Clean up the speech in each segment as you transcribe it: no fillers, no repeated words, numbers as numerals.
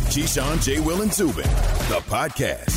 Keyshawn, J. Will, and Zubin, the podcast.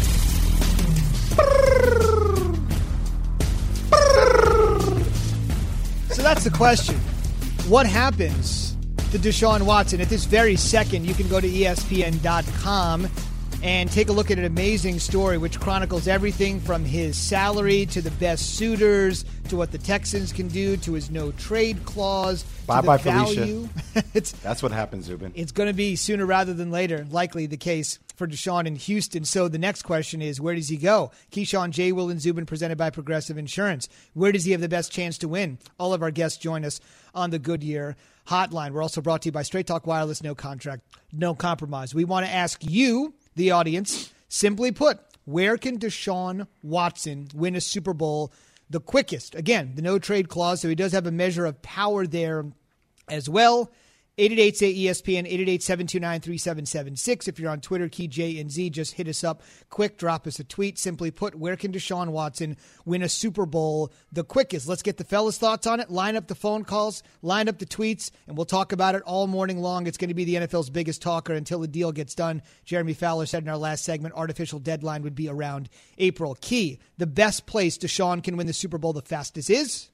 So that's the question. What happens to Deshaun Watson? At this very second, you can go to ESPN.com and take a look at an amazing story which chronicles everything from his salary to the best suitors to what the Texans can do to his no-trade clause. Bye-bye, Felicia. That's what happens, Zubin. It's going to be sooner rather than later, likely the case for Deshaun in Houston. So the next question is, where does he go? Keyshawn, J. Will, and Zubin, presented by Progressive Insurance. Where does he have the best chance to win? All of our guests join us on the Goodyear Hotline. We're also brought to you by Straight Talk Wireless, no contract, no compromise. We want to ask you, the audience, simply put, where can Deshaun Watson win a Super Bowl the quickest? Again, the no-trade clause, so he does have a measure of power there as well. 888-SAY-ESPN, 888-729-3776. If you're on Twitter, Key J and Z, just hit us up quick. Drop us a tweet. Simply put, where can Deshaun Watson win a Super Bowl the quickest? Let's get the fellas' thoughts on it. Line up the phone calls, line up the tweets, and we'll talk about it all morning long. It's going to be the NFL's biggest talker until the deal gets done. Jeremy Fowler said in our last segment, artificial deadline would be around April. Key, the best place Deshaun can win the Super Bowl the fastest is?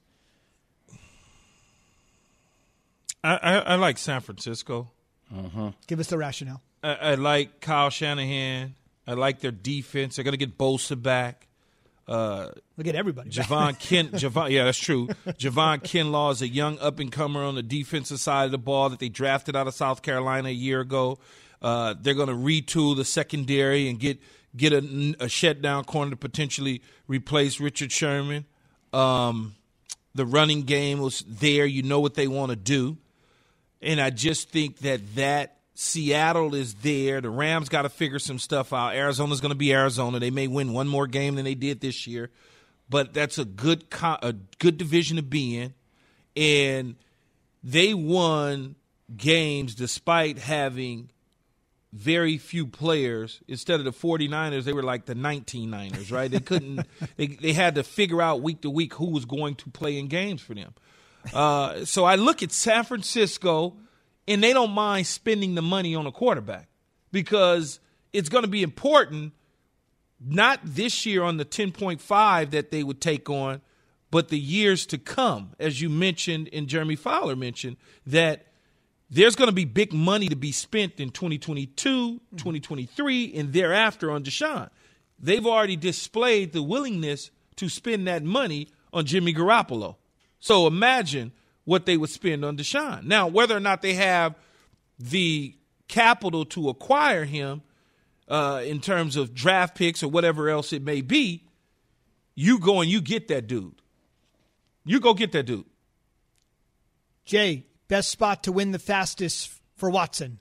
I like San Francisco. Give us the rationale. I like Kyle Shanahan. I like their defense. They're going to get Bosa back. Look at everybody. Javon yeah, that's true. Javon Kinlaw is a young up-and-comer on the defensive side of the ball that they drafted out of South Carolina a year ago. They're going to retool the secondary and get a shutdown corner to potentially replace Richard Sherman. The running game was there. You know what they want to do. And I just think that Seattle is there. The Rams got to figure some stuff out. Arizona's going to be Arizona. They may win one more game than they did this year. But that's a good division to be in. And they won games despite having very few players. Instead of the 49ers, they were like the 19-Niners, right? They couldn't – they had to figure out week to week who was going to play in games for them. So I look at San Francisco, and they don't mind spending the money on a quarterback because it's going to be important, not this year on the 10.5 that they would take on, but the years to come. As you mentioned and Jeremy Fowler mentioned, that there's going to be big money to be spent in 2022, 2023, and thereafter on Deshaun. They've already displayed the willingness to spend that money on Jimmy Garoppolo. So imagine what they would spend on Deshaun. Now, whether or not they have the capital to acquire him in terms of draft picks or whatever else it may be, you go and you get that dude. You go get that dude. Jay, best spot to win the fastest for Watson?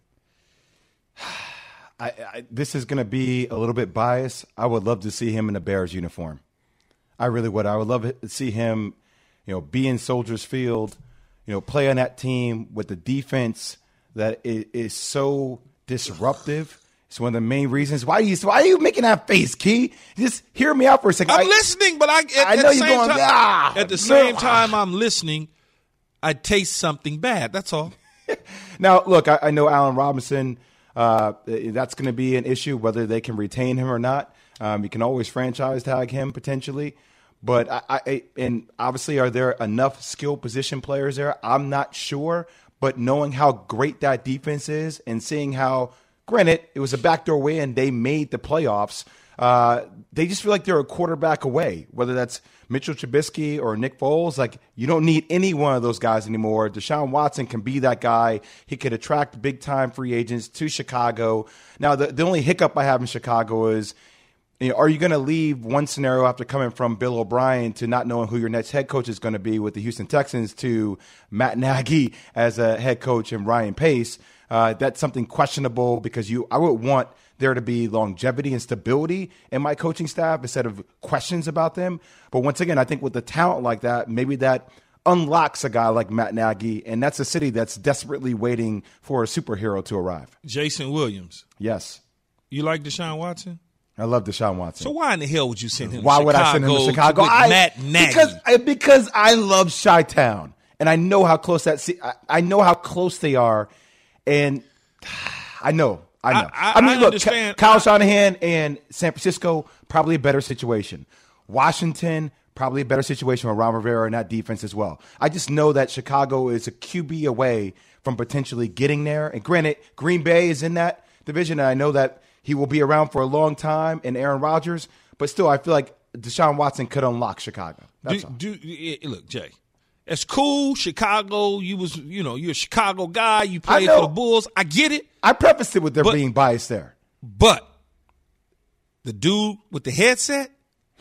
This is going to be a little bit biased. I would love to see him in a Bears uniform. I really would. I would love to see him be in Soldiers Field, play on that team with the defense that is so disruptive. It's one of the main reasons. Why are you making that face, Key? Just hear me out for a second. I'm listening, but I know you're going, at the same time I'm listening, I taste something bad. That's all. Now, look, I know Allen Robinson, that's going to be an issue, whether they can retain him or not. You can always franchise tag him potentially. But and obviously, are there enough skill position players there? I'm not sure. But knowing how great that defense is and seeing how, granted, it was a backdoor win, they made the playoffs. They just feel like they're a quarterback away, whether that's Mitchell Trubisky or Nick Foles. Like, you don't need any one of those guys anymore. Deshaun Watson can be that guy. He could attract big-time free agents to Chicago. Now, the only hiccup I have in Chicago is, are you going to leave one scenario after coming from Bill O'Brien to not knowing who your next head coach is going to be with the Houston Texans to Matt Nagy as a head coach and Ryan Pace? That's something questionable because I would want there to be longevity and stability in my coaching staff instead of questions about them. But once again, I think with the talent like that, maybe that unlocks a guy like Matt Nagy, and that's a city that's desperately waiting for a superhero to arrive. Jason Williams. Yes. You like Deshaun Watson? I love Deshaun Watson. So why in the hell would you send him to Chicago? Chicago? Why would I send him to Chicago? Matt Nagy? Because I love Chi-Town, and I know how close they are, and I know I know. I mean, look, understand. Kyle Shanahan and San Francisco, probably a better situation. Washington, probably a better situation with Ron Rivera and that defense as well. I just know that Chicago is a QB away from potentially getting there. And granted, Green Bay is in that division, and I know that he will be around for a long time, and Aaron Rodgers. But still, I feel like Deshaun Watson could unlock Chicago. That's all. Look, Jay, it's cool. Chicago, you're a Chicago guy. You played for the Bulls. I get it. I prefaced it with there being bias there. But the dude with the headset,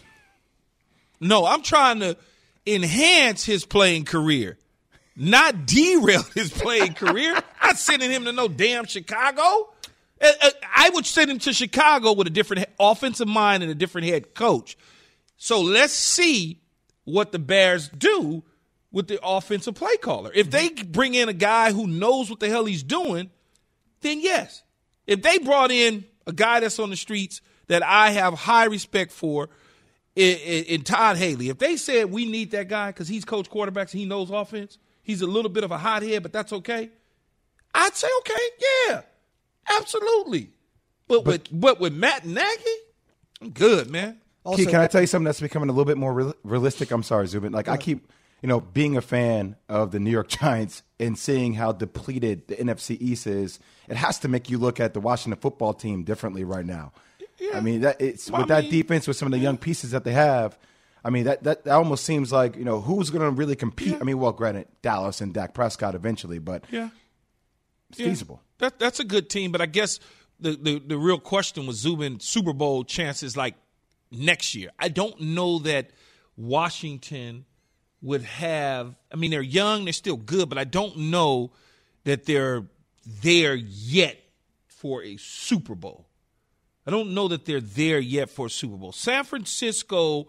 no, I'm trying to enhance his playing career, not derail his playing career. I'm not sending him to no damn Chicago. I would send him to Chicago with a different offensive mind and a different head coach. So let's see what the Bears do with the offensive play caller. If they bring in a guy who knows what the hell he's doing, then yes. If they brought in a guy that's on the streets that I have high respect for in Todd Haley, if they said we need that guy because he's coached quarterbacks and he knows offense, he's a little bit of a hothead, but that's okay, I'd say okay, yeah. Absolutely. But with Matt Nagy, I'm good, man. Also, can I tell you something that's becoming a little bit more realistic? I'm sorry, Zubin. I keep, being a fan of the New York Giants and seeing how depleted the NFC East is, it has to make you look at the Washington football team differently right now. Yeah. I mean, that defense with some of the young pieces that they have, I mean, that almost seems like, who's going to really compete? Yeah. I mean, well, granted, Dallas and Dak Prescott eventually, but it's feasible. That's a good team, but I guess the real question was Zubin Super Bowl chances like next year. I don't know that Washington would have – I mean, they're young, they're still good, but I don't know that they're there yet for a Super Bowl. I don't know that they're there yet for a Super Bowl. San Francisco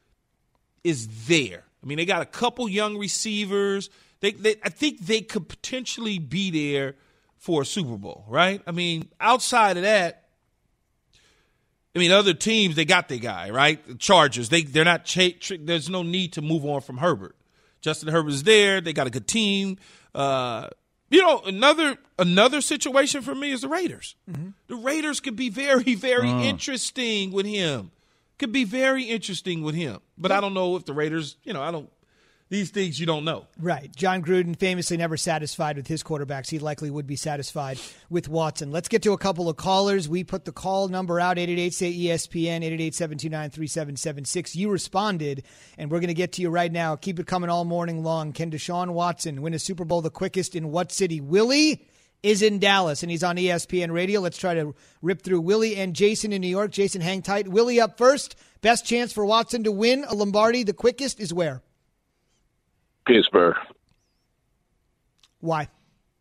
is there. I mean, they got a couple young receivers. I think they could potentially be there for a Super Bowl, right? I mean, outside of that, other teams, they got their guy, right? The Chargers, they're not there's no need to move on from Herbert. Justin Herbert's there. They got a good team. Another situation for me is the Raiders. Mm-hmm. The Raiders could be very, very interesting with him. Could be very interesting with him. But I don't know if the Raiders, these things you don't know. Right. John Gruden famously never satisfied with his quarterbacks. He likely would be satisfied with Watson. Let's get to a couple of callers. We put the call number out, 888-SAY-ESPN, 888-729-3776. You responded, and we're going to get to you right now. Keep it coming all morning long. Can Deshaun Watson win a Super Bowl the quickest in what city? Willie is in Dallas, and he's on ESPN Radio. Let's try to rip through Willie and Jason in New York. Jason, hang tight. Willie up first. Best chance for Watson to win a Lombardi the quickest is where? Pittsburgh. Why?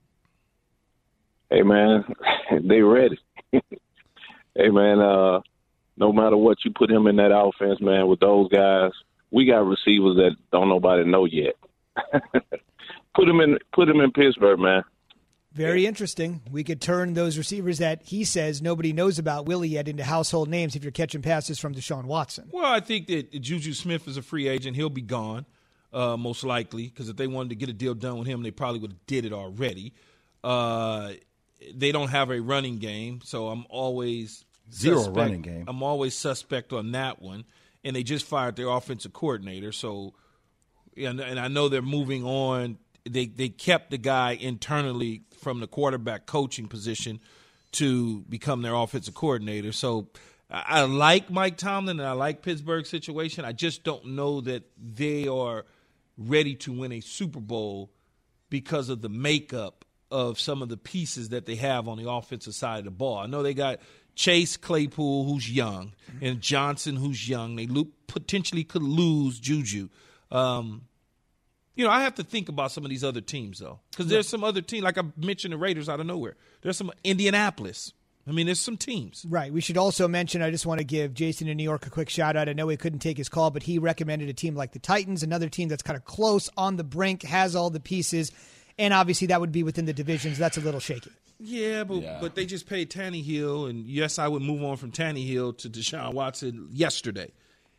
Hey, man, they ready. Hey, man, no matter what, you put him in that offense, man, with those guys, we got receivers that don't nobody know yet. Put him in Pittsburgh, man. Very interesting. We could turn those receivers that he says nobody knows about, Willie, yet into household names if you're catching passes from Deshaun Watson. Well, I think that Juju Smith is a free agent. He'll be gone. Most likely, because if they wanted to get a deal done with him, they probably would have did it already. They don't have a running game, so I'm always running game. I'm always suspect on that one. And they just fired their offensive coordinator, so and I know they're moving on. They kept the guy internally from the quarterback coaching position to become their offensive coordinator. So I like Mike Tomlin and I like Pittsburgh's situation. I just don't know that they are ready to win a Super Bowl because of the makeup of some of the pieces that they have on the offensive side of the ball. I know they got Chase Claypool, who's young, and Johnson, who's young. They potentially could lose Juju. I have to think about some of these other teams, though, because there's some other teams, like I mentioned the Raiders out of nowhere. There's some Indianapolis. There's some teams. Right. We should also mention, I just want to give Jason in New York a quick shout-out. I know he couldn't take his call, but he recommended a team like the Titans, another team that's kind of close, on the brink, has all the pieces, and obviously that would be within the divisions. That's a little shaky. Yeah, but they just paid Tannehill, and yes, I would move on from Tannehill to Deshaun Watson yesterday.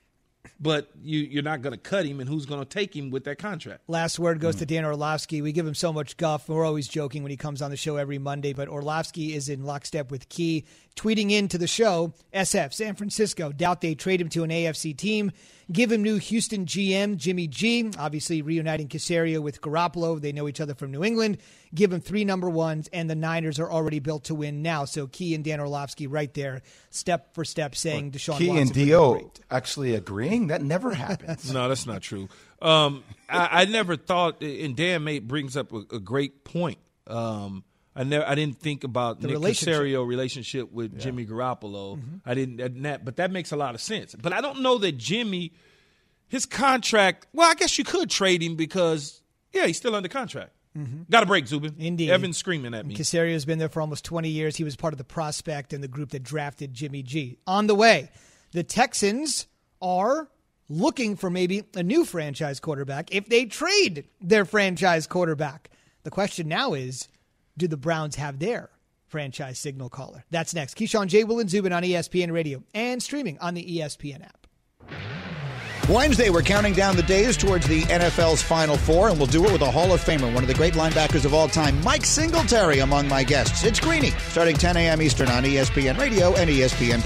but you're not going to cut him, and who's going to take him with that contract? Last word goes to Dan Orlovsky. We give him so much guff. We're always joking when he comes on the show every Monday, but Orlovsky is in lockstep with Key, tweeting into the show, SF, San Francisco, doubt they trade him to an AFC team. Give him new Houston GM, Jimmy G, obviously reuniting Caserio with Garoppolo. They know each other from New England. Give him 3 number ones, and the Niners are already built to win now. So Key and Dan Orlovsky right there, step for step, saying Deshaun Key Watson and D.O. actually agreeing? That never happens. No, that's not true. I never thought, and Dan brings up a great point. I didn't think about Nick Caserio relationship with Jimmy Garoppolo. Mm-hmm. I didn't, but that makes a lot of sense. But I don't know that Jimmy, his contract. Well, I guess you could trade him because he's still under contract. Mm-hmm. Got a break, Zubin. Indeed. Evan's screaming at me. Caserio's been there for almost 20 years. He was part of the prospect and the group that drafted Jimmy G. On the way, the Texans are looking for maybe a new franchise quarterback if they trade their franchise quarterback. The question now is, do the Browns have their franchise signal caller? That's next. Keyshawn, J. Will, and Zubin on ESPN Radio and streaming on the ESPN app. Wednesday, we're counting down the days towards the NFL's Final Four, and we'll do it with a Hall of Famer, one of the great linebackers of all time, Mike Singletary, among my guests. It's Greeny, starting 10 a.m. Eastern on ESPN Radio and ESPN+.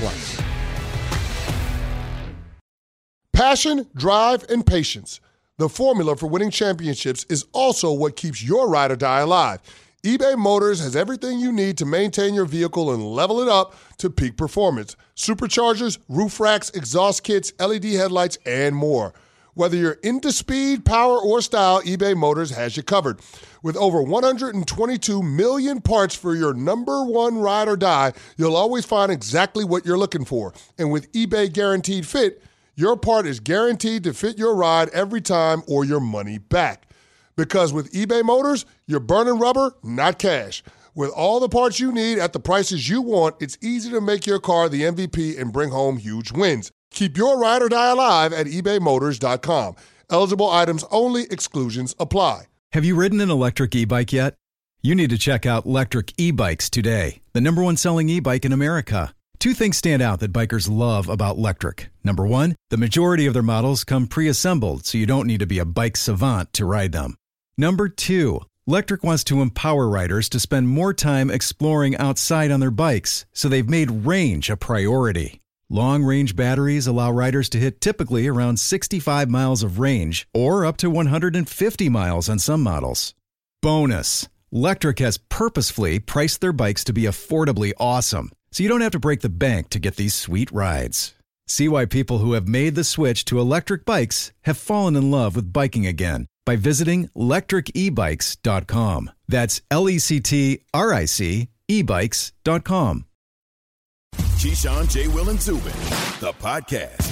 Passion, drive, and patience. The formula for winning championships is also what keeps your ride or die alive. eBay Motors has everything you need to maintain your vehicle and level it up to peak performance. Superchargers, roof racks, exhaust kits, LED headlights, and more. Whether you're into speed, power, or style, eBay Motors has you covered. With over 122 million parts for your number one ride or die, you'll always find exactly what you're looking for. And with eBay Guaranteed Fit, your part is guaranteed to fit your ride every time or your money back. Because with eBay Motors, you're burning rubber, not cash. With all the parts you need at the prices you want, it's easy to make your car the MVP and bring home huge wins. Keep your ride or die alive at ebaymotors.com. Eligible items only. Exclusions apply. Have you ridden an electric e-bike yet? You need to check out Lectric E-Bikes today, the #1 selling e-bike in America. 2 things stand out that bikers love about Lectric. Number 1, the majority of their models come pre-assembled, so you don't need to be a bike savant to ride them. Number 2, Lectric wants to empower riders to spend more time exploring outside on their bikes, so they've made range a priority. Long-range batteries allow riders to hit typically around 65 miles of range, or up to 150 miles on some models. Bonus, Lectric has purposefully priced their bikes to be affordably awesome, so you don't have to break the bank to get these sweet rides. See why people who have made the switch to electric bikes have fallen in love with biking again by visiting lectricebikes.com. That's LECTRIC ebikes.com. Keyshawn, J. Will, and Zubin, the podcast.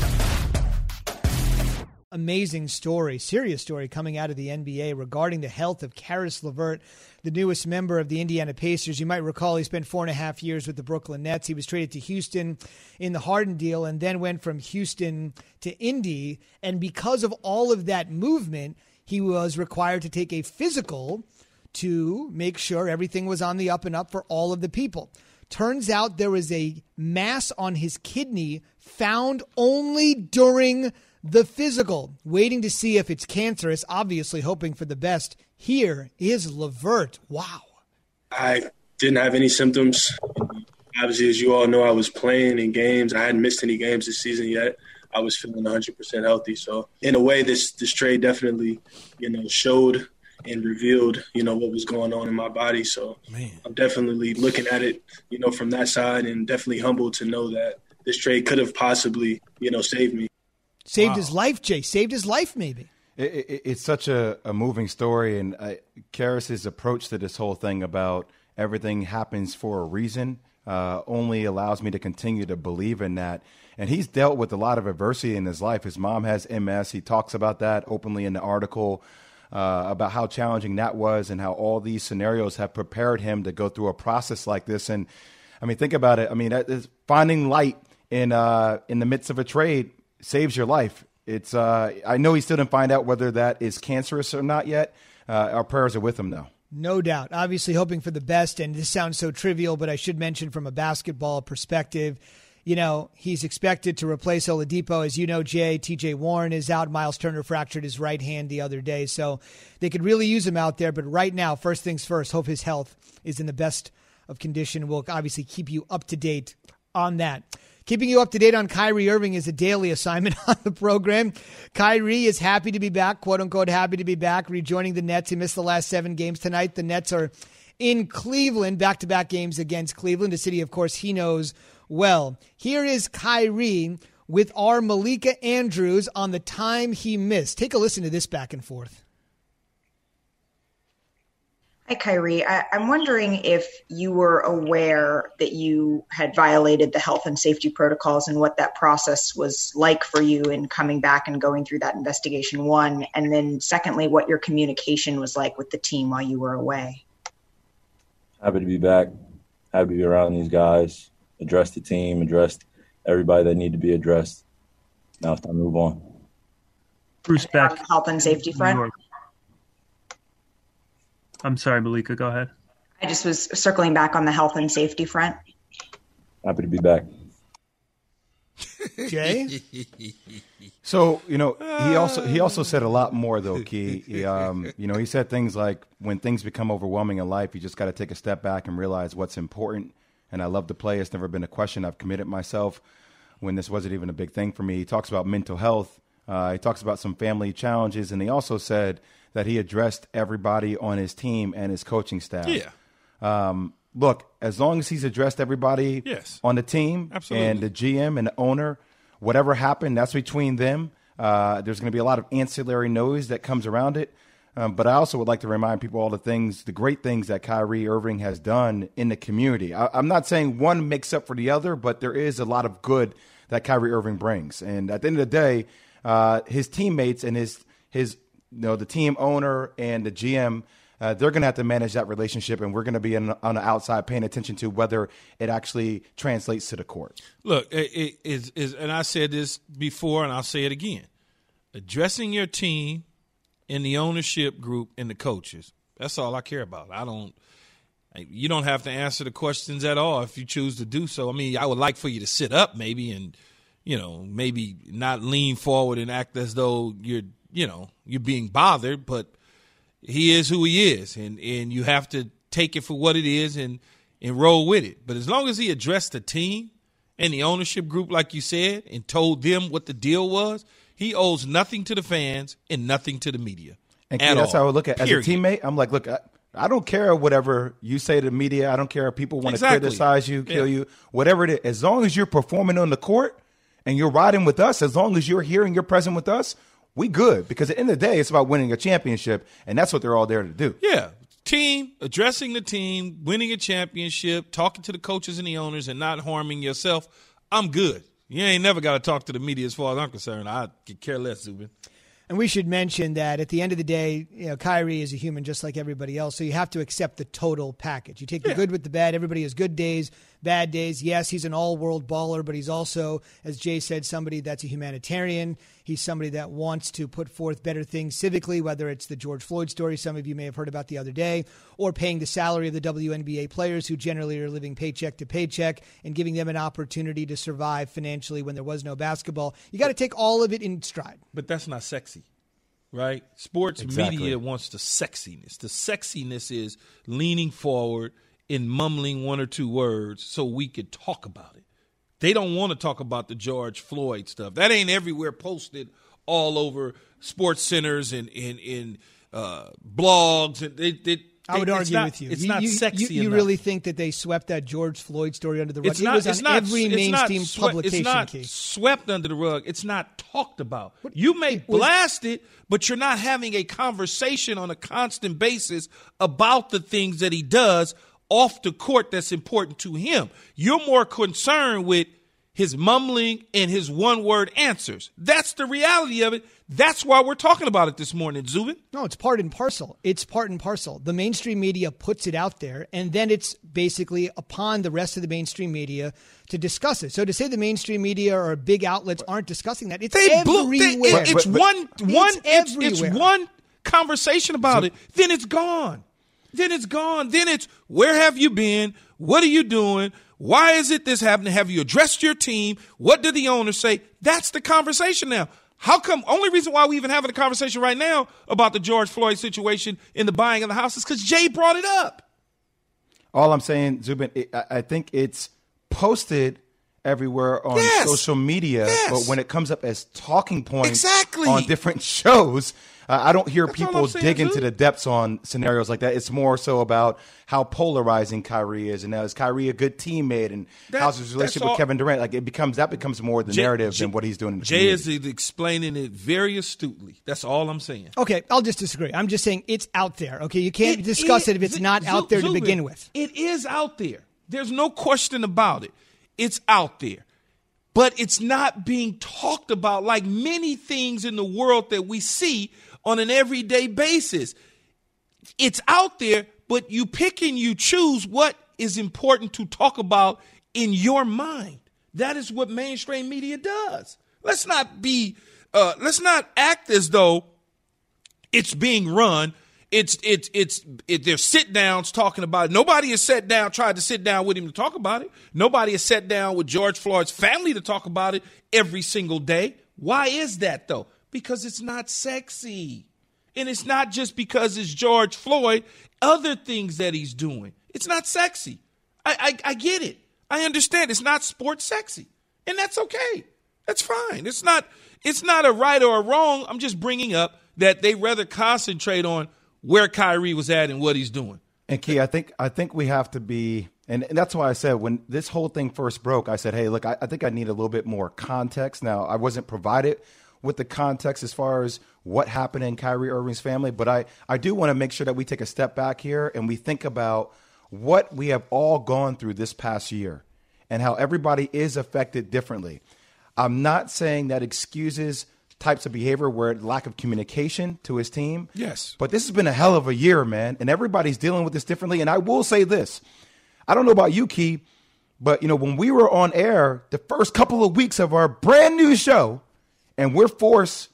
Amazing story, serious story coming out of the NBA regarding the health of Caris LeVert, the newest member of the Indiana Pacers. You might recall he spent 4.5 years with the Brooklyn Nets. He was traded to Houston in the Harden deal and then went from Houston to Indy. And because of all of that movement, he was required to take a physical to make sure everything was on the up and up for all of the people. Turns out there was a mass on his kidney found only during the physical, waiting to see if it's cancerous, obviously hoping for the best. Here is LeVert. Wow. I didn't have any symptoms. Obviously, as you all know, I was playing in games. I hadn't missed any games this season yet. I was feeling 100% healthy. So in a way, this trade definitely, showed and revealed, what was going on in my body. So I'm definitely looking at it, from that side, and definitely humbled to know that this trade could have possibly, saved me. Saved his life, Jay. Saved his life, maybe. It's such a moving story, and Caris's approach to this whole thing about everything happens for a reason only allows me to continue to believe in that. And he's dealt with a lot of adversity in his life. His mom has MS. He talks about that openly in the article about how challenging that was and how all these scenarios have prepared him to go through a process like this. And, think about it. Finding light in the midst of a trade saves your life. It's I know he still didn't find out whether that is cancerous or not yet. Our prayers are with him, though. No doubt. Obviously hoping for the best, and this sounds so trivial, but I should mention from a basketball perspective, he's expected to replace Oladipo. As you know, Jay, TJ Warren is out. Miles Turner fractured his right hand the other day. So they could really use him out there. But right now, first things first, hope his health is in the best of condition. We'll obviously keep you up to date on that. Keeping you up to date on Kyrie Irving is a daily assignment on the program. Kyrie is happy to be back, quote unquote, happy to be back, rejoining the Nets. He missed the last 7 games tonight. The Nets are in Cleveland, back-to-back games against Cleveland, a city, of course, he knows well. Here is Kyrie with our Malika Andrews on the time he missed. Take a listen to this back and forth. Hi, Kyrie. I'm wondering if you were aware that you had violated the health and safety protocols and what that process was like for you in coming back and going through that investigation, one. And then secondly, what your communication was like with the team while you were away. Happy to be back. Happy to be around these guys, address the team, address everybody that need to be addressed. Now it's time to move on. Bruce Beck. Health and safety front. I'm sorry, Malika, go ahead. I just was circling back on the health and safety front. Happy to be back. Jay? So, he also said a lot more, though, Key. He said things like, when things become overwhelming in life, you just got to take a step back and realize what's important. And I love to play. It's never been a question. I've committed myself when this wasn't even a big thing for me. He talks about mental health. He talks about some family challenges. And he also said that he addressed everybody on his team and his coaching staff. Yeah. Look, as long as he's addressed everybody on the team and the GM and the owner, whatever happened, that's between them. There's going to be a lot of ancillary noise that comes around it. But I also would like to remind people all the great things that Kyrie Irving has done in the community. I'm not saying one makes up for the other, but there is a lot of good that Kyrie Irving brings. And at the end of the day, his teammates and the team owner and the GM, they're going to have to manage that relationship, and we're going to be on the outside paying attention to whether it actually translates to the court. Look, it is, and I said this before, and I'll say it again. Addressing your team and the ownership group and the coaches, that's all I care about. You don't have to answer the questions at all if you choose to do so. I mean, I would like for you to sit up maybe and, maybe not lean forward and act as though you're being bothered, but he is who he is, and you have to take it for what it is and roll with it. But as long as he addressed the team and the ownership group, like you said, and told them what the deal was, he owes nothing to the fans and nothing to the media. And that's how I look at it. As a teammate, I'm like, look, I don't care whatever you say to the media. I don't care if people want to criticize you, kill you, whatever it is. As long as you're performing on the court and you're riding with us, as long as you're here and you're present with us, we good, because at the end of the day, it's about winning a championship, and that's what they're all there to do. Yeah, team, addressing the team, winning a championship, talking to the coaches and the owners, and not harming yourself. I'm good. You ain't never got to talk to the media as far as I'm concerned. I could care less, Zubin. And we should mention that at the end of the day, Kyrie is a human just like everybody else, so you have to accept the total package. You take the good with the bad. Everybody has good days, bad days. Yes, he's an all-world baller, but he's also, as Jay said, somebody that's a humanitarian. He's somebody that wants to put forth better things civically, whether it's the George Floyd story some of you may have heard about the other day, or paying the salary of the WNBA players who generally are living paycheck to paycheck and giving them an opportunity to survive financially when there was no basketball. You got to take all of it in stride. But that's not sexy, right? Sports media wants the sexiness. The sexiness is leaning forward and mumbling one or two words so we could talk about it. They don't want to talk about the George Floyd stuff. That ain't everywhere posted all over sports centers and blogs. I would argue with you. It's not sexy You enough. really think that they swept that George Floyd story under the rug? It was on every mainstream publication. It's not swept under the rug. It's not talked about. You may blast it, but you're not having a conversation on a constant basis about the things that he does off the court that's important to him. You're more concerned with his mumbling and his one-word answers. That's the reality of it. That's why we're talking about it this morning, Zubin. No, it's part and parcel. It's part and parcel. The mainstream media puts it out there, and then it's basically upon the rest of the mainstream media to discuss it. So to say the mainstream media or big outlets aren't discussing that, it's everywhere. It's one conversation about it, then it's gone. Then it's where have you been? What are you doing? Why is it this happening? Have you addressed your team? What did the owner say? That's the conversation now. How come? Only reason why we even having a conversation right now about the George Floyd situation in the buying of the house is because Jay brought it up. All I'm saying, Zubin, I think it's posted everywhere on social media, but when it comes up as talking points on different shows, I don't hear people dig into the depths on scenarios like that. It's more so about how polarizing Kyrie is, and now is Kyrie a good teammate, and how's his relationship with Kevin Durant? Like that becomes more the narrative than what he's doing in the Jay is explaining it very astutely. That's all I'm saying. Okay, I'll just disagree. I'm just saying it's out there. Okay, you can't discuss it if it's not out there to begin with. It is out there. There's no question about it. It's out there. But it's not being talked about like many things in the world that we see on an everyday basis. It's out there, but you pick and you choose what is important to talk about in your mind. That is what mainstream media does. Let's not act as though it's being run. There's sit downs talking about it. Nobody has tried to sit down with him to talk about it. Nobody has sat down with George Floyd's family to talk about it every single day. Why is that though? Because it's not sexy. And it's not just because it's George Floyd, other things that he's doing. It's not sexy. I get it. I understand it's not sports sexy. And that's okay. That's fine. It's not a right or a wrong. I'm just bringing up that they rather concentrate on where Kyrie was at and what he's doing. And Key, I think we have to be, and that's why I said when this whole thing first broke, I said, hey, look, I think I need a little bit more context. Now, I wasn't provided with the context as far as what happened in Kyrie Irving's family, but I do want to make sure that we take a step back here and we think about what we have all gone through this past year and how everybody is affected differently. I'm not saying that excuses types of behavior where lack of communication to his team. Yes. But this has been a hell of a year, man, and everybody's dealing with this differently. And I will say this. I don't know about you, Key, but, when we were on air the first couple of weeks of our brand new show, and we felt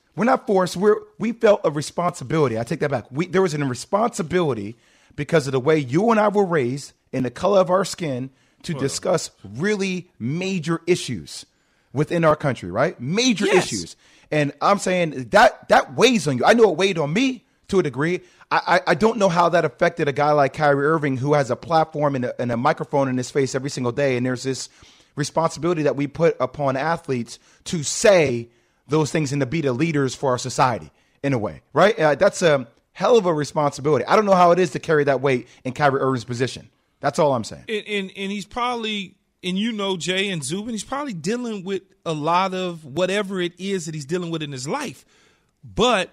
a responsibility. I take that back. There was a responsibility because of the way you and I were raised and the color of our skin to discuss really major issues within our country, right? Major issues. And I'm saying that weighs on you. I know it weighed on me to a degree. I don't know how that affected a guy like Kyrie Irving who has a platform and a microphone in his face every single day. And there's this responsibility that we put upon athletes to say those things and to be the leaders for our society in a way, right? That's a hell of a responsibility. I don't know how it is to carry that weight in Kyrie Irving's position. That's all I'm saying. And he's probably, and Jay and Zubin, he's probably dealing with a lot of whatever it is that he's dealing with in his life. But,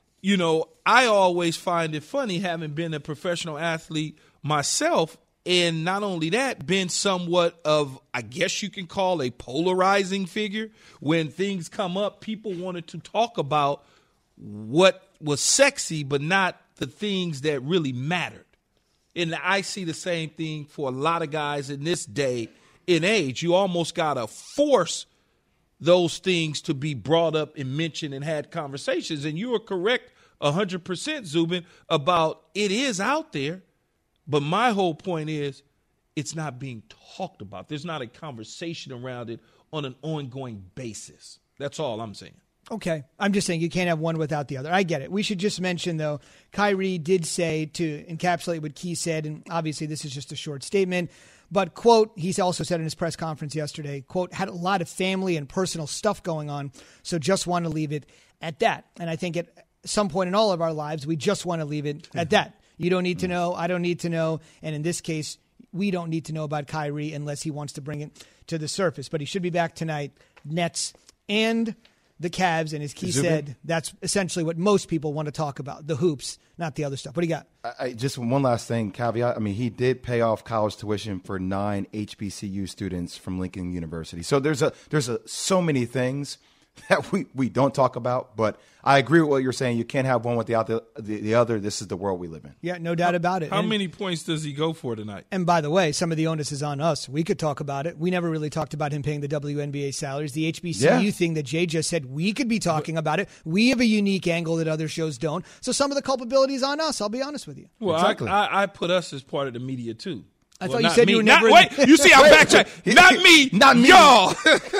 I always find it funny having been a professional athlete myself, and not only that, been somewhat of, I guess you can call a polarizing figure. When things come up, people wanted to talk about what was sexy, but not the things that really mattered. And I see the same thing for a lot of guys in this day and age. You almost got to force those things to be brought up and mentioned and had conversations. And you are correct 100%, Zubin, about it is out there. But my whole point is it's not being talked about. There's not a conversation around it on an ongoing basis. That's all I'm saying. Okay. I'm just saying you can't have one without the other. I get it. We should just mention, though, Kyrie did say, to encapsulate what Key said, and obviously this is just a short statement, but, quote, he also said in his press conference yesterday, quote, had a lot of family and personal stuff going on, so just want to leave it at that. And I think at some point in all of our lives, we just want to leave it at that. You don't need to know. I don't need to know. And in this case, we don't need to know about Kyrie unless he wants to bring it to the surface. But he should be back tonight, Nets and the Cavs. And as Key said, that's essentially what most people want to talk about, the hoops, not the other stuff. What do you got? Just one last thing, caveat. I mean, he did pay off college tuition for 9 HBCU students from Lincoln University. So there's so many things that we don't talk about, but I agree with what you're saying. You can't have one without the other. This is the world we live in. Yeah, no doubt about it. How many points does he go for tonight? And by the way, some of the onus is on us. We could talk about it. We never really talked about him paying the WNBA salaries. The HBCU thing that Jay just said, we could be talking about it. We have a unique angle that other shows don't. So some of the culpability is on us. I'll be honest with you. Well, exactly. I put us as part of the media too. I thought you said me. you were never. Wait, you see, I'm backtracking. Not me, y'all.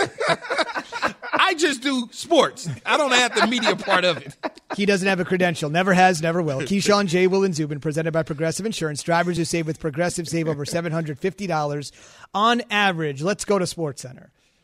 I just do sports. I don't add the media part of it. He doesn't have a credential. Never has, never will. Keyshawn, J. Will, and Zubin, presented by Progressive Insurance. Drivers who save with Progressive save over $750 on average. Let's go to SportsCenter.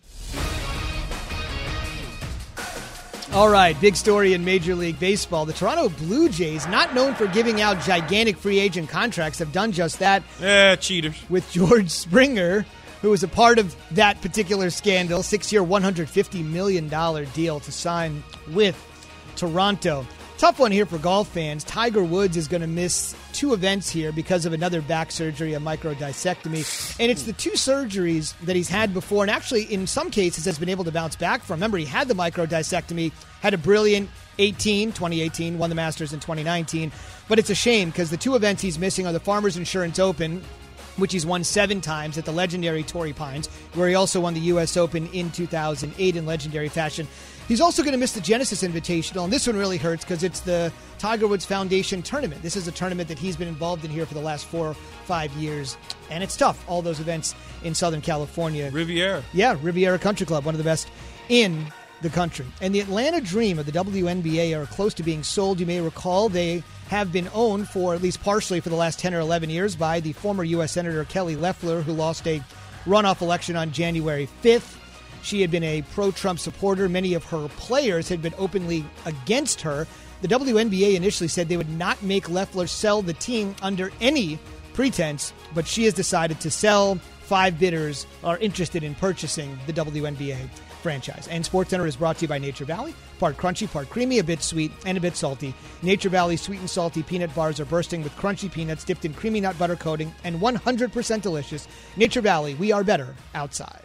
All right, big story in Major League Baseball. The Toronto Blue Jays, not known for giving out gigantic free agent contracts, have done just that. Cheaters. With George Springer, who was a part of that particular scandal, 6-year, $150 million deal to sign with Toronto. Tough one here for golf fans. Tiger Woods is going to miss 2 events here because of another back surgery, a microdiscectomy. And it's the 2 surgeries that he's had before, and actually in some cases has been able to bounce back from. Remember, he had the microdiscectomy, had a brilliant 2018, won the Masters in 2019. But it's a shame because the 2 events he's missing are the Farmers Insurance Open, which he's won 7 times at the legendary Torrey Pines, where he also won the U.S. Open in 2008 in legendary fashion. He's also going to miss the Genesis Invitational, and this one really hurts because it's the Tiger Woods Foundation tournament. This is a tournament that he's been involved in here for the last 4 or 5 years, and it's tough, all those events in Southern California. Riviera. Yeah, Riviera Country Club, one of the best in the country. And the Atlanta Dream of the WNBA are close to being sold. You may recall they have been owned for at least partially for the last 10 or 11 years by the former U.S. Senator Kelly Loeffler, who lost a runoff election on January 5th. She had been a pro-Trump supporter. Many of her players had been openly against her. The WNBA initially said they would not make Loeffler sell the team under any pretense, but she has decided to sell. 5 bidders are interested in purchasing the WNBA franchise. And SportsCenter is brought to you by Nature Valley. Part crunchy, part creamy, a bit sweet, and a bit salty. Nature Valley sweet and salty peanut bars are bursting with crunchy peanuts dipped in creamy nut butter coating and 100% delicious. Nature Valley, we are better outside.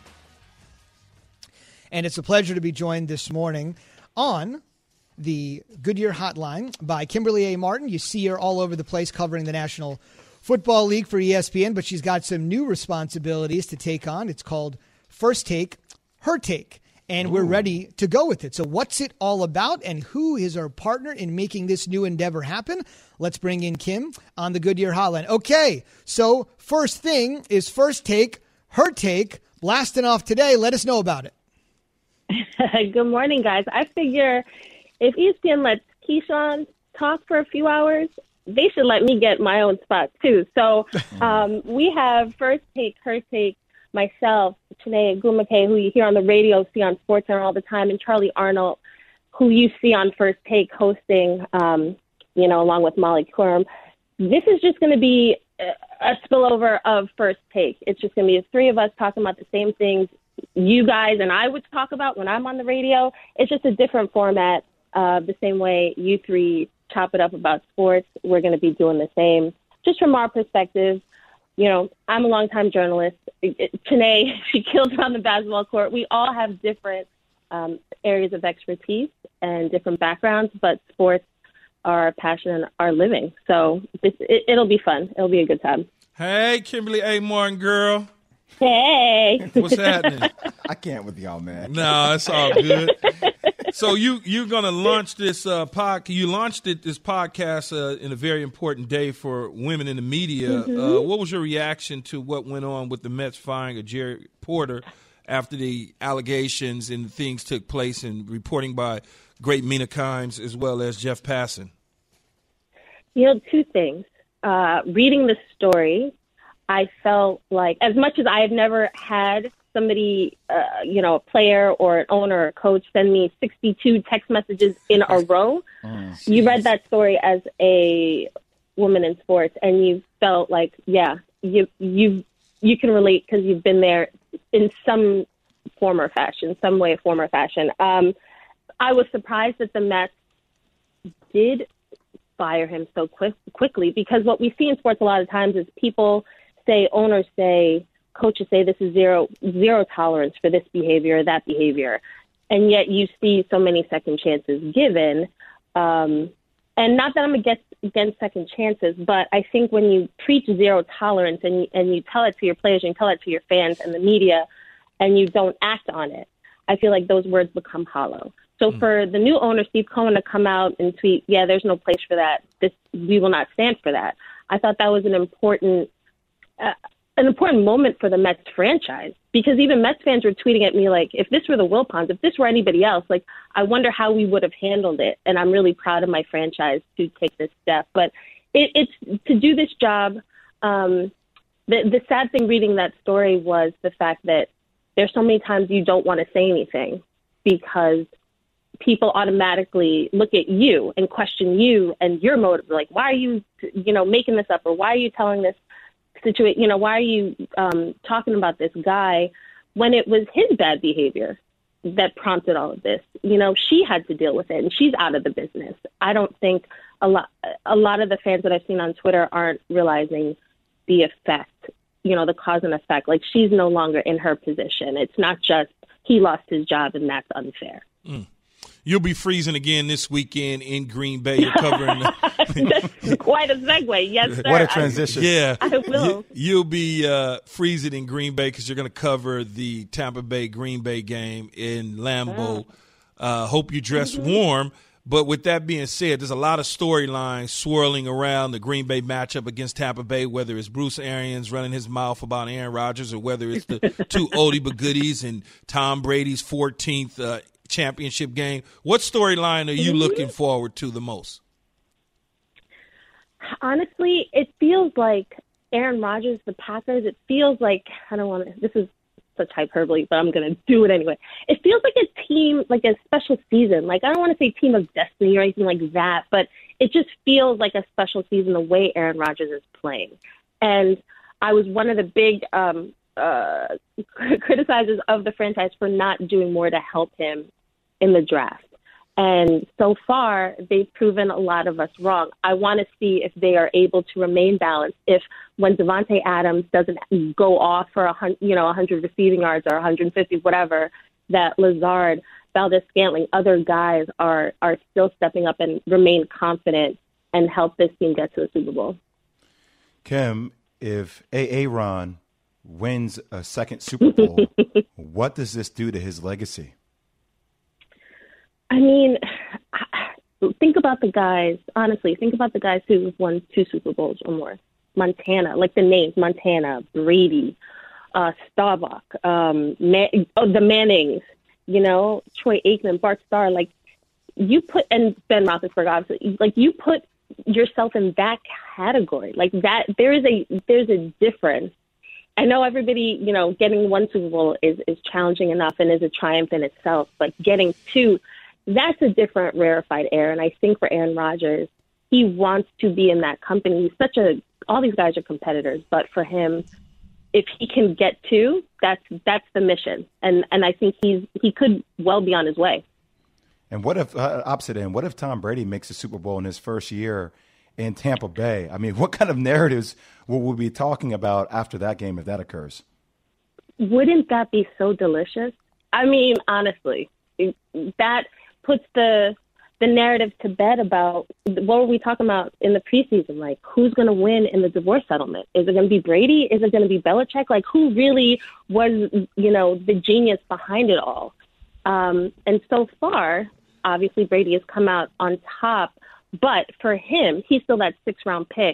And it's a pleasure to be joined this morning on the Goodyear Hotline by Kimberly A. Martin. You see her all over the place covering the National Football League for ESPN, but she's got some new responsibilities to take on. It's called First Take, Her Take, and we're ready to go with it. So what's it all about, and who is our partner in making this new endeavor happen? Let's bring in Kim on the Goodyear Hotline. Okay, so first thing is First Take, Her Take, blasting off today. Let us know about it. Good morning, guys. I figure if ESPN lets Keyshawn talk for a few hours, they should let me get my own spot, too. So we have First Take, Her Take, myself, Chiney Ogwumike, who you hear on the radio, see on SportsCenter all the time, and Charlie Arnold, who you see on First Take hosting, along with Molly Quorum. This is just going to be a spillover of First Take. It's just going to be the 3 of us talking about the same things you guys and I would talk about when I'm on the radio. It's just a different format. The same way you 3 chop it up about sports, we're going to be doing the same. Just from our perspective, I'm a longtime journalist. Chiney, she killed it on the basketball court. We all have different areas of expertise and different backgrounds, but sports are our passion and our living. So it'll be fun. It'll be a good time. Hey, Kimberly A. Martin, girl. Hey. What's happening? I can't with y'all, man. No, it's all good. So you're going to launch this podcast. You launched this podcast in a very important day for women in the media. Mm-hmm. What was your reaction to what went on with the Mets firing of Jerry Porter after the allegations and things took place, and reporting by great Mina Kimes as well as Jeff Passan? 2 things. Reading the story, I felt like, as much as I have never had somebody, a player or an owner or a coach send me 62 text messages in a row, you read that story as a woman in sports, and you felt like, yeah, you can relate because you've been there in some form or fashion, some way, form or fashion. I was surprised that the Mets did fire him so quickly, because what we see in sports a lot of times is people say, owners say, coaches say this is zero tolerance for this behavior or that behavior. And yet you see so many second chances given. And not that I'm against second chances, but I think when you preach zero tolerance and you tell it to your players and you tell it to your fans and the media and you don't act on it, I feel like those words become hollow. So for the new owner, Steve Cohen, to come out and tweet, yeah, there's no place for that, we will not stand for that, I thought that was an important an important moment for the Mets franchise, because even Mets fans were tweeting at me like, if this were the Wilpons, if this were anybody else, like, I wonder how we would have handled it. And I'm really proud of my franchise to take this step. But it's to do this job. The sad thing reading that story was the fact that there's so many times you don't want to say anything because people automatically look at you and question you and your motive. Like, why are you, making this up, or why are you telling this situation? Why are you talking about this guy when it was his bad behavior that prompted all of this? She had to deal with it, and she's out of the business. I don't think a lot of the fans that I've seen on Twitter aren't realizing the effect, the cause and effect. Like, she's no longer in her position. It's not just he lost his job and that's unfair. You'll be freezing again this weekend in Green Bay. You're covering. That's quite a segue. Yes, sir. What a transition. I will. You'll be freezing in Green Bay because you're going to cover the Tampa Bay Green Bay game in Lambeau. Hope you dress warm. But with that being said, there's a lot of storylines swirling around the Green Bay matchup against Tampa Bay, whether it's Bruce Arians running his mouth about Aaron Rodgers or whether it's the two oldie but goodies and Tom Brady's 14th championship game. What storyline are you looking forward to the most? Honestly, it feels like Aaron Rodgers, the Packers, it feels like, this is such hyperbole, but I'm going to do it anyway. It feels like a team, like a special season. Like, I don't want to say team of destiny or anything like that, but it just feels like a special season the way Aaron Rodgers is playing. And I was one of the big criticizers of the franchise for not doing more to help him in the draft. And so far, they've proven a lot of us wrong. I want to see if they are able to remain balanced. If when Devontae Adams doesn't go off for 100 receiving yards or 150, whatever, that Lazard, Valdez-Scantling, other guys are still stepping up and remain confident and help this team get to the Super Bowl. Kim, if Aaron wins a second Super Bowl, what does this do to his legacy? I mean, think about the guys, honestly, who have won 2 Super Bowls or more. Montana, like the names, Montana, Brady, Staubach, the Mannings, Troy Aikman, Bart Starr, like and Ben Roethlisberger, obviously, like you put yourself in that category, like that, there's a difference. I know everybody, getting 1 Super Bowl is challenging enough and is a triumph in itself, but getting 2, that's a different rarefied air. And I think for Aaron Rodgers, he wants to be in that company. He's all these guys are competitors, but for him, if he can get 2, that's the mission. And I think he could well be on his way. And what if, opposite end, what if Tom Brady makes a Super Bowl in his first year in Tampa Bay? I mean, what kind of narratives will we be talking about after that game if that occurs? Wouldn't that be so delicious? I mean, honestly, that puts the narrative to bed about what were we talking about in the preseason? Like, who's going to win in the divorce settlement? Is it going to be Brady? Is it going to be Belichick? Like, who really was, the genius behind it all? And so far, obviously, Brady has come out on top. But for him, he's still that 6th-round pick,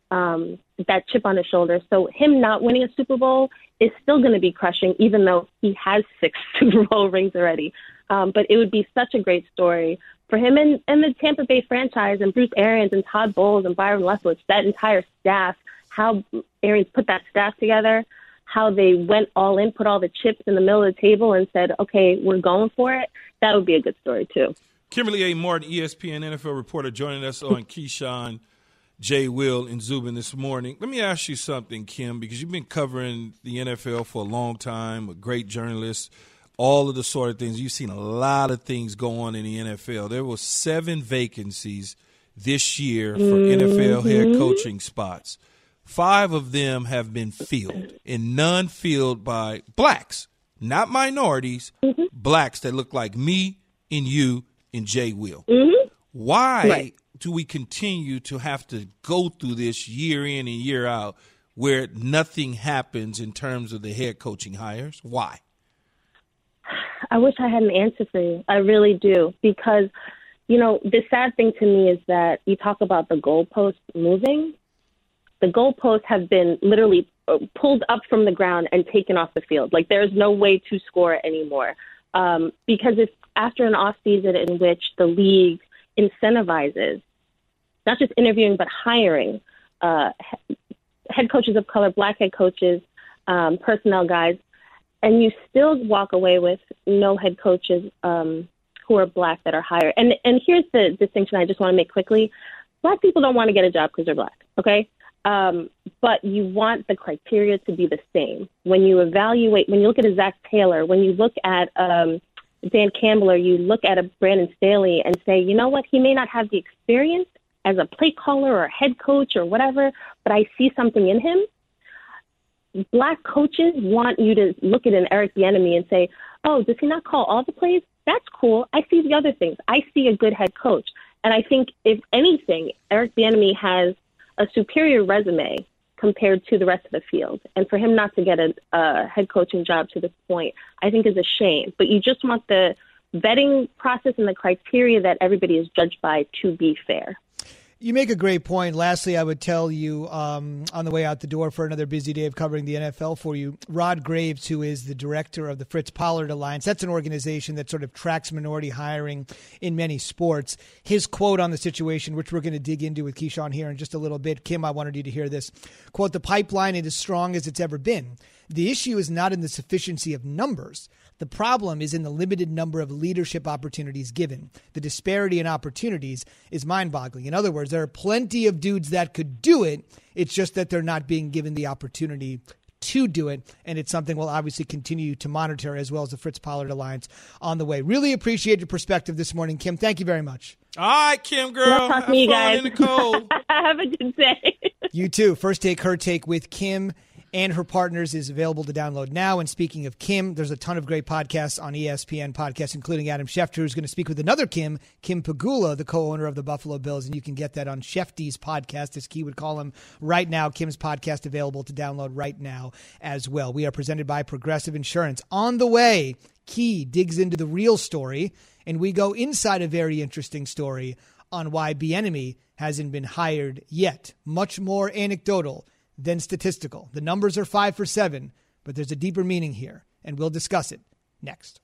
that chip on his shoulder. So him not winning a Super Bowl is still going to be crushing, even though he has 6 Super Bowl rings already. But it would be such a great story for him and the Tampa Bay franchise and Bruce Arians and Todd Bowles and Byron Leftwich, that entire staff, how Arians put that staff together, how they went all in, put all the chips in the middle of the table and said, okay, we're going for it. That would be a good story, too. Kimberly A. Martin, ESPN NFL reporter, joining us on Keyshawn, J. Will, and Zubin this morning. Let me ask you something, Kim, because you've been covering the NFL for a long time, a great journalist, all of the sort of things. You've seen a lot of things go on in the NFL. There were 7 vacancies this year for NFL head coaching spots. 5 of them have been filled, and none filled by blacks, not minorities, blacks that look like me and you and Jay Will. Why do we continue to have to go through this year in and year out where nothing happens in terms of the head coaching hires? Why? I wish I had an answer for you. I really do. Because, the sad thing to me is that you talk about the goalposts moving. The goalposts have been literally pulled up from the ground and taken off the field. Like, there's no way to score anymore. Because it's after an off season in which the league incentivizes not just interviewing, but hiring head coaches of color, black head coaches, personnel guys, and you still walk away with no head coaches who are black that are hired. And here's the distinction I just want to make quickly. Black people don't want to get a job because they're black, okay? But you want the criteria to be the same. When you evaluate, when you look at a Zach Taylor, when you look at Dan Campbell, or you look at a Brandon Staley and say, you know what, he may not have the experience as a play caller or head coach or whatever, but I see something in him. Black coaches want you to look at an Eric Bieniemy and say, oh, does he not call all the plays? That's cool. I see the other things. I see a good head coach. And I think, if anything, Eric Bieniemy has a superior resume compared to the rest of the field. And for him not to get a head coaching job to this point, I think is a shame. But you just want the vetting process and the criteria that everybody is judged by to be fair. You make a great point. Lastly, I would tell you on the way out the door for another busy day of covering the NFL for you, Rod Graves, who is the director of the Fritz Pollard Alliance, that's an organization that sort of tracks minority hiring in many sports. His quote on the situation, which we're going to dig into with Keyshawn here in just a little bit. Kim, I wanted you to hear this. Quote, the pipeline is as strong as it's ever been. The issue is not in the sufficiency of numbers. The problem is in the limited number of leadership opportunities given. The disparity in opportunities is mind-boggling. In other words, there are plenty of dudes that could do it. It's just that they're not being given the opportunity to do it, and it's something we'll obviously continue to monitor, as well as the Fritz Pollard Alliance on the way. Really appreciate your perspective this morning, Kim. Thank you very much. All right, Kim, girl. Love talking to you guys. In the cold. Have a good day. You too. First Take, Her Take with Kim and her partners is available to download now. And speaking of Kim, there's a ton of great podcasts on ESPN podcasts, including Adam Schefter, who's going to speak with another Kim Pegula, the co-owner of the Buffalo Bills. And you can get that on Shefty's podcast, as Key would call him, right now. Kim's podcast available to download right now as well. We are presented by Progressive Insurance. On the way, Key digs into the real story, and we go inside a very interesting story on why Bieniemy hasn't been hired yet. Much more anecdotal than statistical. The numbers are 5 for 7, but there's a deeper meaning here, and we'll discuss it next.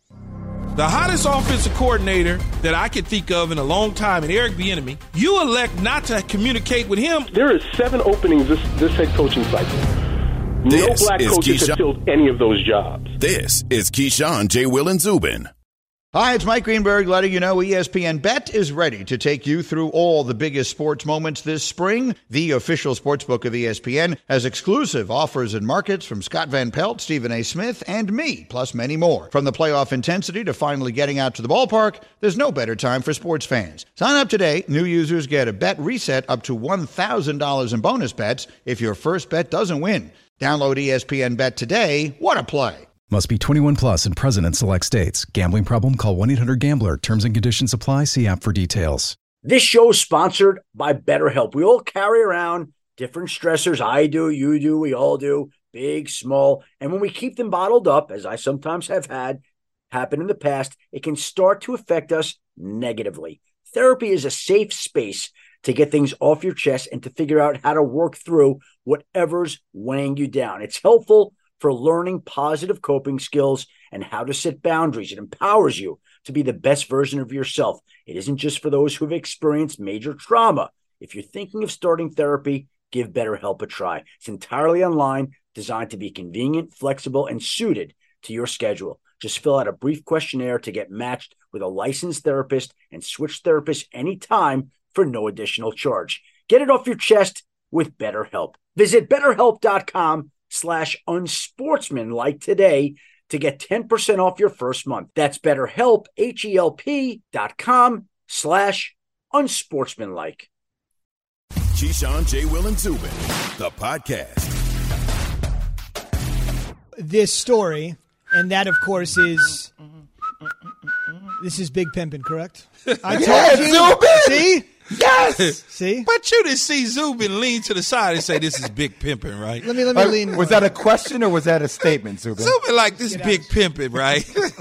The hottest offensive coordinator that I could think of in a long time, and Eric Bieniemy, you elect not to communicate with him. There is 7 openings this head coaching cycle. No black coaches have filled any of those jobs. This is Keyshawn, J. Will, and Zubin. Hi, it's Mike Greenberg letting you know ESPN Bet is ready to take you through all the biggest sports moments this spring. The official sportsbook of ESPN has exclusive offers and markets from Scott Van Pelt, Stephen A. Smith, and me, plus many more. From the playoff intensity to finally getting out to the ballpark, there's no better time for sports fans. Sign up today. New users get a bet reset up to $1,000 in bonus bets if your first bet doesn't win. Download ESPN Bet today. What a play. Must be 21 plus and present in select states. Gambling problem? Call 1-800-GAMBLER. Terms and conditions apply. See app for details. This show is sponsored by BetterHelp. We all carry around different stressors. I do, you do, we all do, big, small. And when we keep them bottled up, as I sometimes have had happen in the past, it can start to affect us negatively. Therapy is a safe space to get things off your chest and to figure out how to work through whatever's weighing you down. It's helpful for learning positive coping skills and how to set boundaries. It empowers you to be the best version of yourself. It isn't just for those who have experienced major trauma. If you're thinking of starting therapy, give BetterHelp a try. It's entirely online, designed to be convenient, flexible, and suited to your schedule. Just fill out a brief questionnaire to get matched with a licensed therapist and switch therapists anytime for no additional charge. Get it off your chest with BetterHelp. Visit BetterHelp.com/unsportsmanlike today to get 10% off your first month. That's BetterHelp, HELP.com/unsportsmanlike. Keyshawn, J. Will, and Zubin, the podcast. This story, and that, of course, is... This is Big Pimpin', correct? I told you. Zubin! See? Yes. See? But you didn't see Zubin lean to the side and say, this is Big Pimpin', right? Let me lean. Was that a question or was that a statement, Zubin? Zubin like this Big Pimpin', right?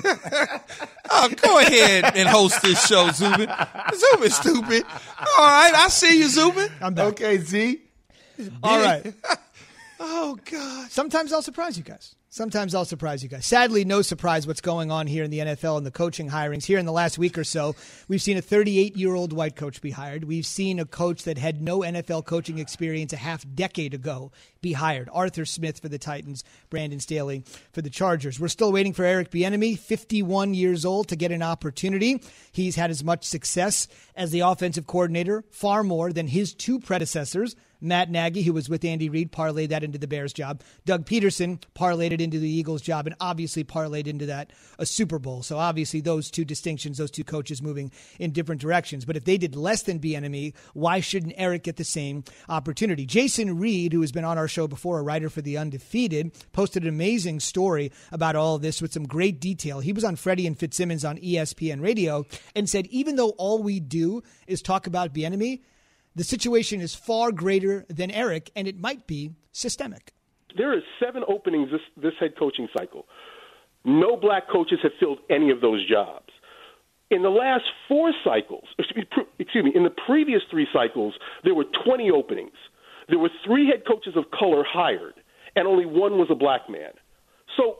Go ahead and host this show, Zubin. Zubin's stupid. All right, I see you, Zubin. I'm back. Okay, Z. All right. Oh, God. Sometimes I'll surprise you guys. Sadly, no surprise what's going on here in the NFL and the coaching hirings. Here in the last week or so, we've seen a 38-year-old white coach be hired. We've seen a coach that had no NFL coaching experience a half decade ago be hired. Arthur Smith for the Titans, Brandon Staley for the Chargers. We're still waiting for Eric Bieniemy, 51 years old, to get an opportunity. He's had as much success as the offensive coordinator, far more than his two predecessors. Matt Nagy, who was with Andy Reid, parlayed that into the Bears job. Doug Peterson parlayed it into the Eagles job, and obviously parlayed into that a Super Bowl. So obviously those two distinctions, those two coaches moving in different directions. But if they did less than Bieniemy, why shouldn't Eric get the same opportunity? Jason Reed, who has been on our show before, a writer for The Undefeated, posted an amazing story about all of this with some great detail. He was on Freddie and Fitzsimmons on ESPN Radio and said, even though all we do is talk about Bieniemy, the situation is far greater than Eric, and it might be systemic. There are 7 openings this head coaching cycle. No black coaches have filled any of those jobs. In the last 4 cycles, in the previous 3 cycles, there were 20 openings. There were 3 head coaches of color hired, and only 1 was a black man. So,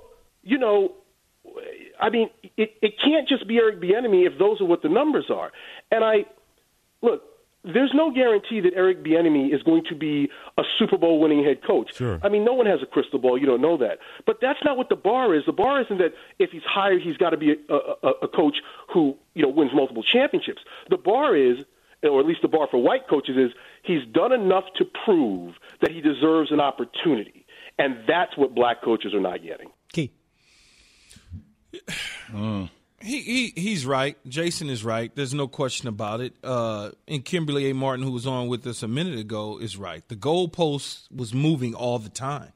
it can't just be Eric Bieniemy if those are what the numbers are. And there's no guarantee that Eric Bieniemy is going to be a Super Bowl winning head coach. Sure. I mean, no one has a crystal ball. You don't know that. But that's not what the bar is. The bar isn't that if he's hired, he's got to be a coach who, wins multiple championships. The bar is, or at least the bar for white coaches is, he's done enough to prove that he deserves an opportunity. And that's what black coaches are not getting. Key. He's right. Jason is right. There's no question about it. And Kimberly A. Martin, who was on with us a minute ago, is right. The goalpost was moving all the time.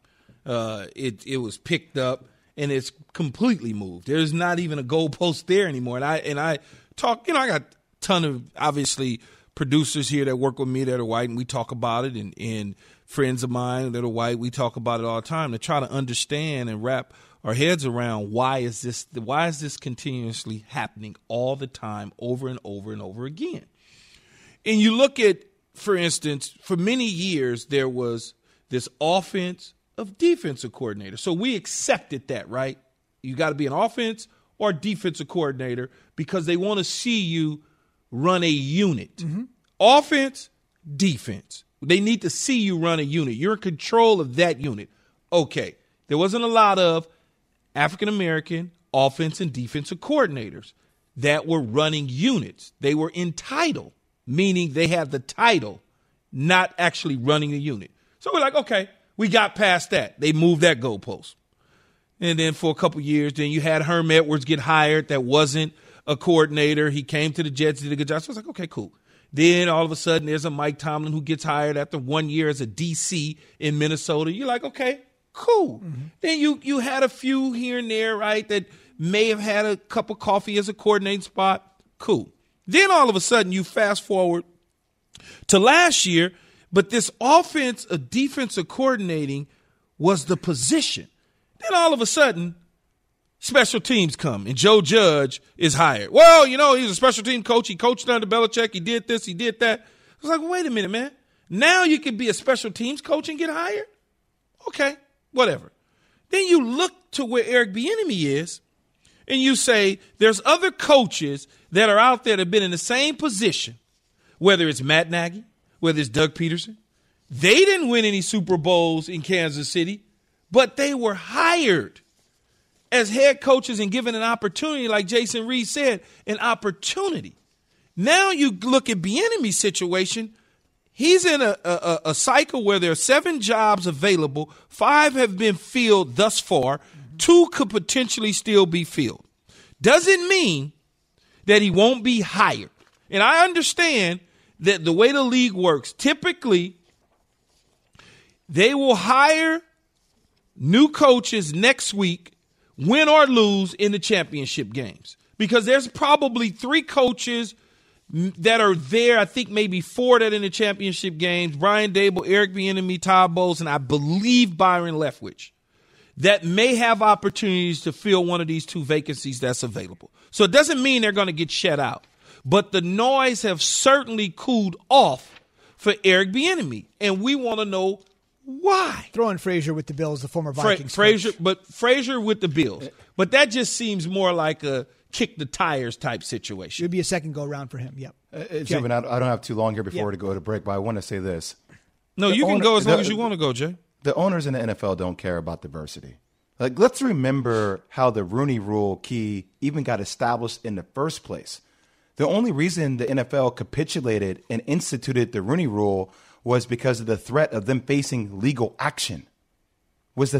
It was picked up, and it's completely moved. There's not even a goalpost there anymore. And I talk, I got a ton of, obviously, producers here that work with me that are white, and we talk about it, and friends of mine that are white, we talk about it all the time to try to understand and wrap our heads around why is this continuously happening all the time, over and over and over again. And you look at, for instance, for many years there was this offense of defensive coordinator. So we accepted that, right? You got to be an offense or defensive coordinator because they want to see you run a unit. Mm-hmm. Offense, defense. They need to see you run a unit. You're in control of that unit. Okay. There wasn't a lot of African-American offense and defensive coordinators that were running units. They were entitled, meaning they had the title, not actually running a unit. So we're like, okay, we got past that. They moved that goalpost. And then for a couple years, then you had Herm Edwards get hired that wasn't a coordinator. He came to the Jets, did a good job. So I was like, okay, cool. Then all of a sudden there's a Mike Tomlin who gets hired after 1 year as a DC in Minnesota. You're like, okay, cool. Mm-hmm. Then you had a few here and there, right, that may have had a cup of coffee as a coordinating spot. Cool. Then all of a sudden you fast forward to last year, but this offense of defensive coordinating was the position. Then all of a sudden special teams come and Joe Judge is hired. Well, he's a special team coach. He coached under Belichick. He did this. He did that. I was like, wait a minute, man. Now you can be a special teams coach and get hired? Okay. Whatever. Then you look to where Eric Bieniemy is, and you say there's other coaches that are out there that have been in the same position, whether it's Matt Nagy, whether it's Doug Peterson. They didn't win any Super Bowls in Kansas City, but they were hired as head coaches and given an opportunity, like Jason Reed said, an opportunity. Now you look at Bieniemy's situation. He's in a cycle where there are 7 jobs available. 5 have been filled thus far. 2 could potentially still be filled. Doesn't mean that he won't be hired. And I understand that the way the league works, typically they will hire new coaches next week, win or lose in the championship games. Because there's probably 3 coaches that are there, I think maybe 4 that are in the championship games, Brian Daboll, Eric Bieniemy, Todd Bowles, and I believe Byron Leftwich, that may have opportunities to fill one of these 2 vacancies that's available. So it doesn't mean they're going to get shut out. But the noise have certainly cooled off for Eric Bieniemy. And we want to know Why? Throwing Frazier with the Bills, the former Vikings. Frazier with the Bills. But that just seems more like a kick the tires type situation. It would be a second go-around for him, yep. Zubin, I don't have too long here before to go to break, but I want to say this. No, you can go as long as you want to go, Jay. The owners in the NFL don't care about diversity. Like, let's remember how the Rooney Rule key even got established in the first place. The only reason the NFL capitulated and instituted the Rooney Rule was because of the threat of them facing legal action. Of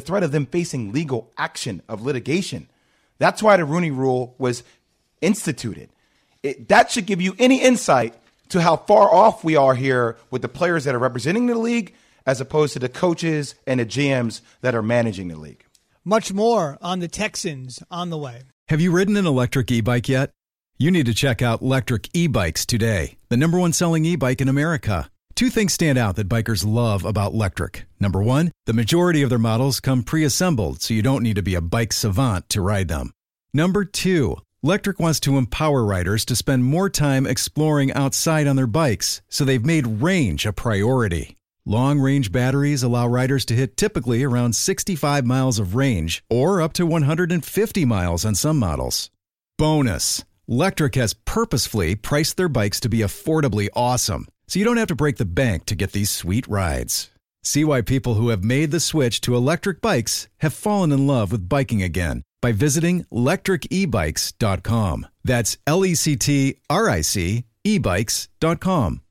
litigation. That's why the Rooney Rule was instituted. That should give you any insight to how far off we are here with the players that are representing the league as opposed to the coaches and the GMs that are managing the league. Much more on the Texans on the way. Have you ridden an electric e-bike yet? You need to check out Lectric E-Bikes today, the #1 selling e-bike in America. Two things stand out that bikers love about Lectric. Number one, the majority of their models come pre-assembled, so you don't need to be a bike savant to ride them. Number two, Lectric wants to empower riders to spend more time exploring outside on their bikes, so they've made range a priority. Long-range batteries allow riders to hit typically around 65 miles of range, or up to 150 miles on some models. Bonus, Lectric has purposefully priced their bikes to be affordably awesome, so you don't have to break the bank to get these sweet rides. See why people who have made the switch to electric bikes have fallen in love with biking again by visiting lectricebikes.com. That's LECTRIC ebikes.com.